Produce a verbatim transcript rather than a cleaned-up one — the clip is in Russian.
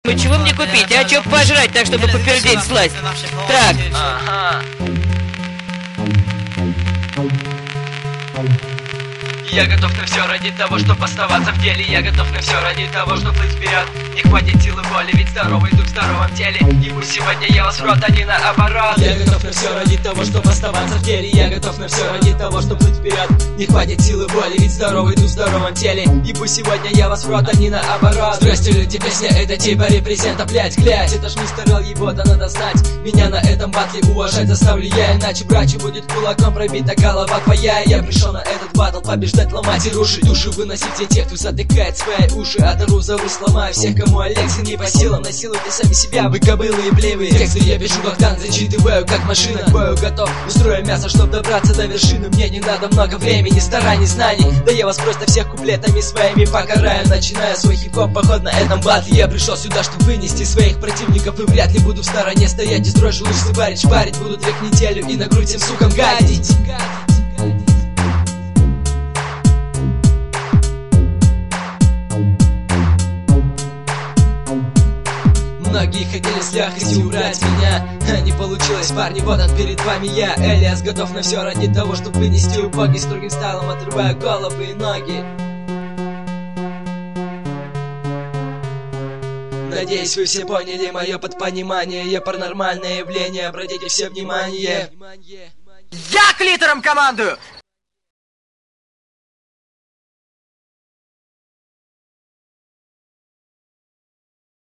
Здравствуй, чего мне купить? А что пожрать, так чтобы попердеть сласть? Так. Ага. Я готов на все ради того, чтобы оставаться в деле. Я готов на все ради того, чтобы плыть вперед. Не хватит силы воли, ведь здоровый дух в здоровом теле. И пусть сегодня я вас в рот, а не наоборот. Я готов на все ради того, чтобы оставаться в деле. Я готов на все ради того, чтобы плыть вперед. Не хватит силы воли, ведь здоровый дух в здоровом теле. И пусть сегодня я вас в рот, а не наоборот. Здрасте, люди, песня это типа репрезента, блять, глядь. Это ж мистер Эл, его-то надо знать. Меня на этом батле уважать заставлю я. Иначе, братья, будет кулаком пробита голова твоя. Я пришел на этот батл побеждать, ломать и рушить души, выносить все тех, кто затыкает свои уши. Оторву, зову, сломаю всех, кому Алексин не по силам. Насилуйте сами себя, вы кобылы и плевые. Тексты я пишу как танк, зачитываю как машина. К бою готов, устрою мясо, чтоб добраться до вершины. Мне не надо много времени, стараний, знаний. Да я вас просто всех куплетами своими покараю. Начинаю свой хип-хоп поход на этом батле. Я пришел сюда, чтобы вынести своих противников. И вряд ли буду в стороне стоять и строй лучше парить. Шпарить буду трек неделю и на грудь всем сукам гадить. Многие хотели с легкостью убрать меня, а не получилось, парни, вот он перед вами я. Элиас готов на все ради того, чтобы вынести убогий. Строгим стайлом отрываю головы и ноги. Надеюсь, вы все поняли мое подпонимание. Я паранормальное явление, обратите все внимание. Я клитором командую!